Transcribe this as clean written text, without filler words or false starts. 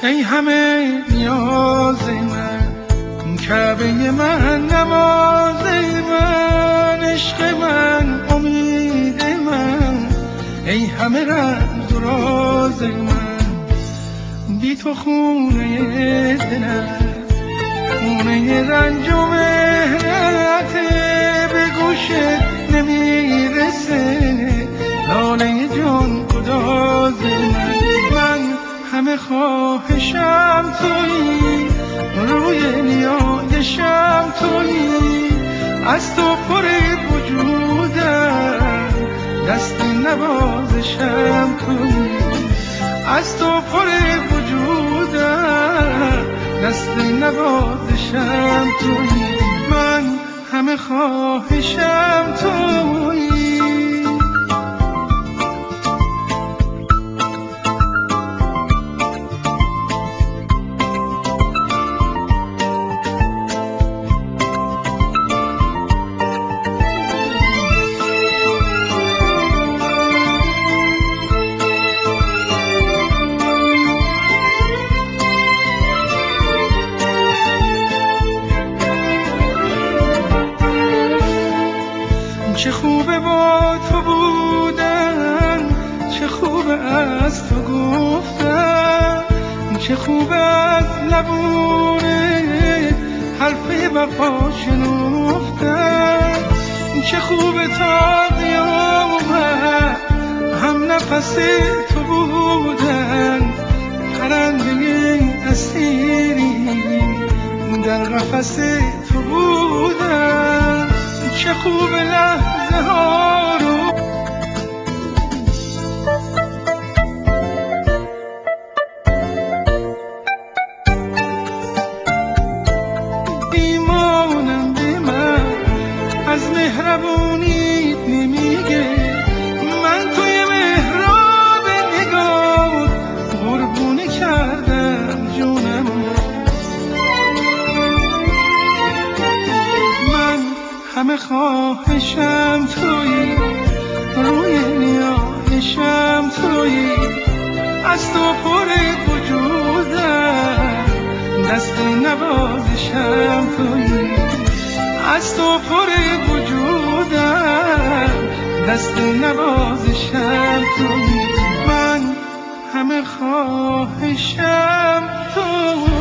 ای همه نیاز من، کعبه من، نماز من، عشق من، امید من، ای همه رمز و راز من. بی تو خونه دلم خونه رنج و محنت، به گوشت نمیرسه لاله جان گداز من همه خواهشم تویی، روی نیایشم تویی، از تو پر وجودم، دست نوازشم تویی، از تو پر وجودم، دست نوازشم تویی. من همه خواهشم تویی. چه خوبه با تو بودن، چه خوبه از تو گفتن، چه خوبه از لبونه حرف وفا شنفتن، چه خوبه تا قیامت هم نفس تو بودن، پرنده اسیری در قفس تو بودن. چه خوب لحظه ها رو ایمانم به من از مهربونی نمیگه، من توی محراب نگاه قربونی کردم جونم. من همه خواهشم تویی، روی نیایشم تویی، از تو پر وجودم، دست نوازشم تویی، از تو پر وجودم، دست نوازشم تویی. من همه خواهشم تویی.